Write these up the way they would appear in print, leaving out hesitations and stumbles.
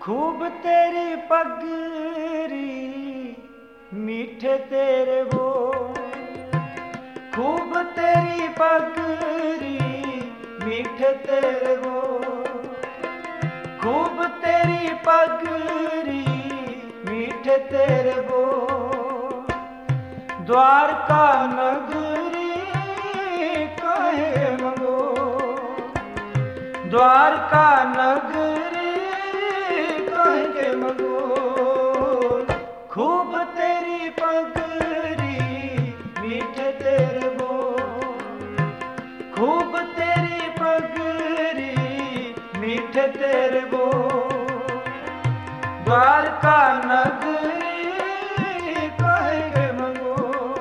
खूब तेरी पगरी मीठे तेरे वो, खूब तेरी पगरी मीठे तेरे वो, खूब तेरी पगरी मीठे तेरे वो। द्वारका नगरी कहे मंगो, द्वारका नगरी कहे मंगो। खूब तेरी पगरी मीठे तेरे वो, खूब तेरी पगरी मीठे तेरे वो। द्वारका नगरी कहे मंगो,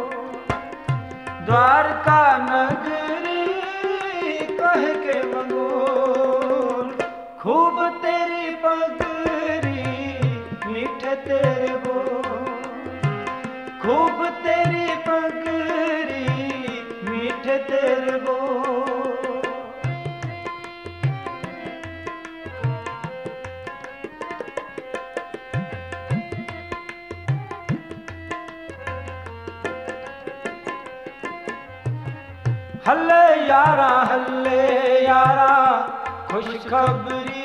द्वारका नगरी कह के मंगो। खूब तेरी पगरी मीठे तेरे वो, खूब तेरी पगरी मीठे तेरे वो। हल्ले यारा खुशखबरी,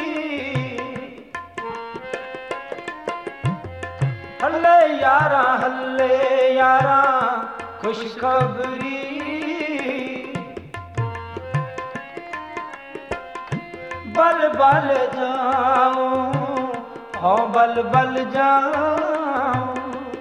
हल्ले यारा खुशखबरी। बल बल जाऊं हो बल बल जाऊं,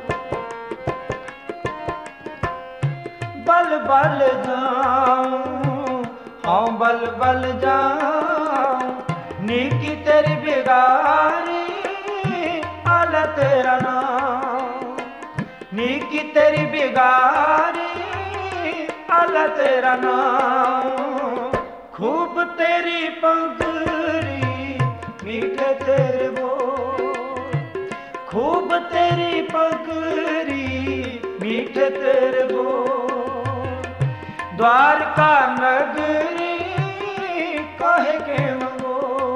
बल बल जाऊं हाँ बल बल जाऊं। नीकी तेरी बिगारी आला तेरा नाम, नीकी तेरी बिगारी आला तेरा नाम। खूब तेरी पगरी मीठे तेरे वो, खूब तेरी पगरी मीठे तेरे वो। द्वारका नगरी कहे के मंगो,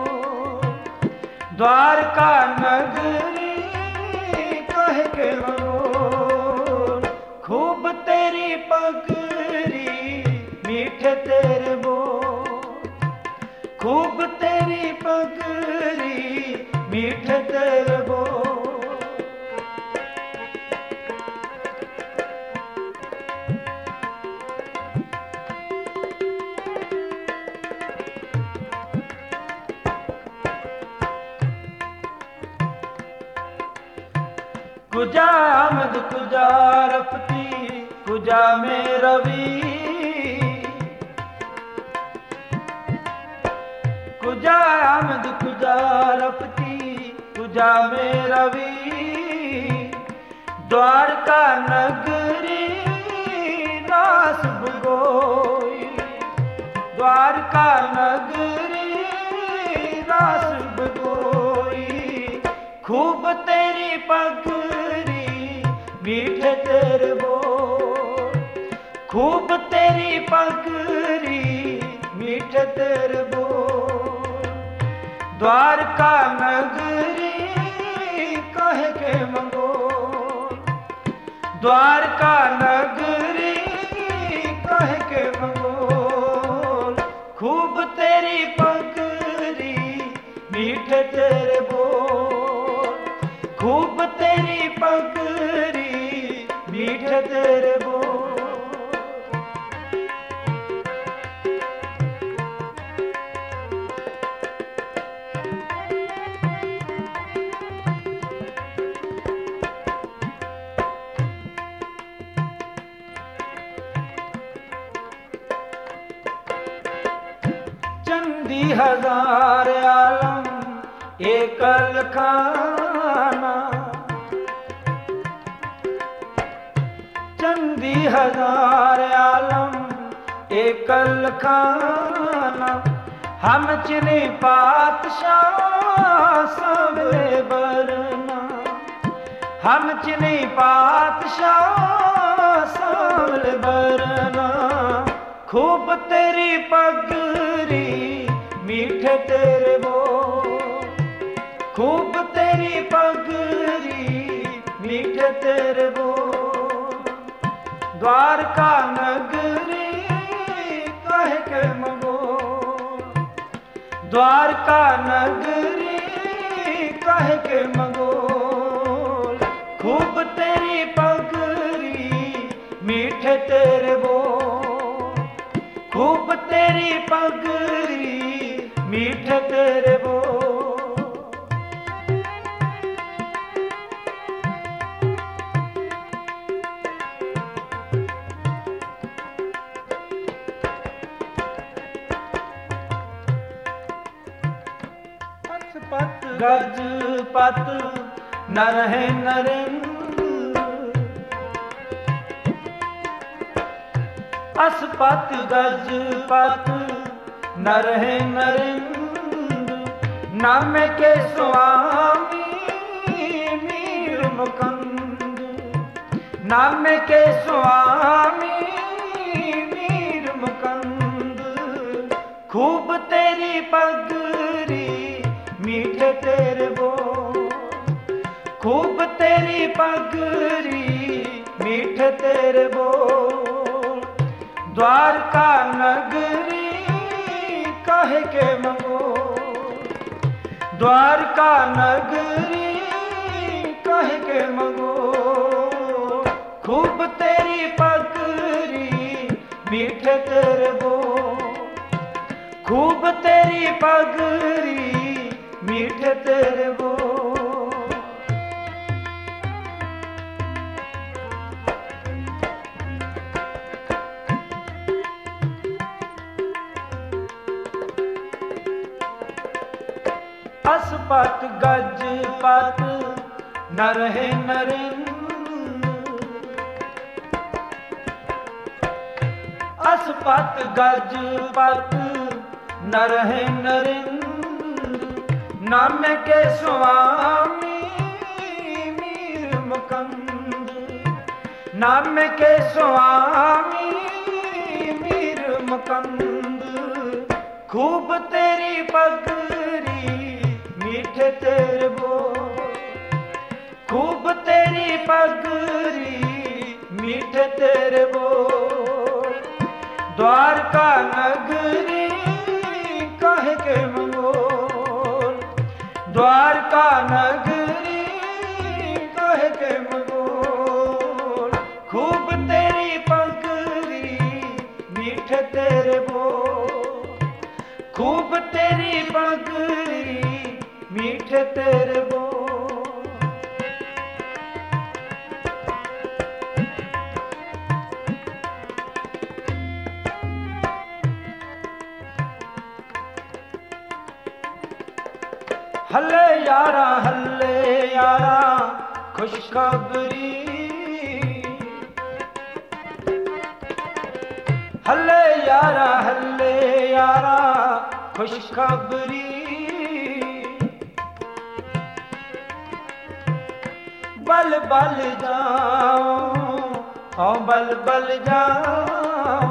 द्वारका नगरी कहे के मंगो। खूब तेरी पगरी मीठे तेरे वो, खूब तेरी पगरी मीठे तेरे वो। कुजा आमद कुजा रफ्ती कुजा में रवि, कुजा आमद कुजा रफ्ती कुजा में रवि। द्वारका नगरी रास भगोई, द्वारका नगरी रास भगोई। खूब तेरी पगरी मीठे तेरे वो, खूब तेरी पगरी मीठे तेरे वो। द्वारका नगरी कहे के मंगो, द्वारका नगरी कहे के मंगो। खूब तेरी पगरी मीठे तेरे वो, खूब तेरी पगरी मीठे तेरे वो। चंदी हजार आलम एकल खाना, चंदी हजार आलम एकल खाना। हम चिनी पातशाह सबले बरना, हम चिनी पातशाह सबले बरना। खूब तेरी पगरी मीठे तेरे वो, खूब मीठे तेरे बोल। द्वारका नगरी कहे के मगोल, द्वारका नगरी कहे के मगोल। खूब तेरी पगरी मीठे तेरे बोल, खूब तेरी पगरी मीठे तेरे बोल। पत गज पत न रहे नरेंद्र, असपत गज पत न रहे नरेंद्र। नाम के स्वामी मीर मुकंद, नाम के स्वामी मीर मुकंद। खूब तेरी पगरी मीठे तेरे बोल, खूब तेरी पगरी मीठे तेरे बोल। द्वारका नगरी कहे के मगोल, द्वारका नगरी कहे के मगोल। खूब तेरी पगरी मीठे तेरे बोल, खूब तेरी पगरी मीठे तेरे बोल। असपत गज पत न रहे नरेंद्र, असपत गज पत न रहे नरेंद्र। नाम के स्वामी मीर मुकंद, नाम के स्वामी मीर मुकंद। खूब तेरी पगरी मीठे तेरे बोल, खूब तेरी पगरी मीठे तेरे बोल। द्वारका नगरी कहे के मगोल, द्वारका नगरी कहे के मगोल। खूब तेरी पगरी मीठे तेरे बोल, खूब तेरी पगरी मीठे तेरे बोल। हल्ले यारा खुशखबरी, हल्ले यारा खुशखबरी। बल बल जाओ ओ बल बल जाओ,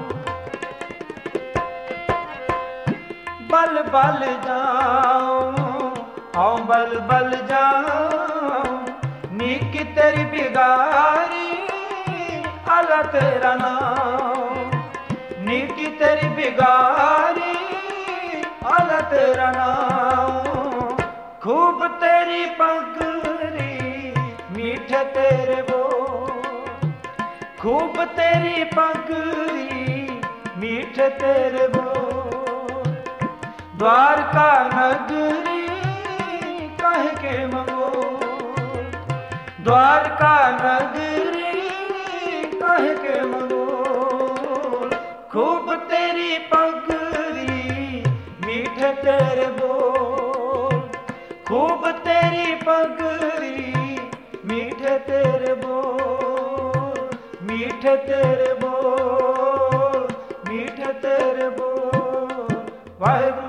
बल बल जाओ ओ बल बल जाओ। नीक तेरी बिगारी आला तेरा नाम, नीक तेरी बिगारी आला तेरा नाम। खूब तेरी पगरी मीठे तेरे बोल, खूब तेरी पगरी मीठे तेरे बोल। द्वारका नगरी कहे के मगोल, द्वारका नगरी कहे के मगोल। खूब तेरी पगरी मीठे तेरे बोल, खूब तेरी पगरी मीठे तेरे बोल, मीठे तेरे बोल, मीठे तेरे बोल। वाहे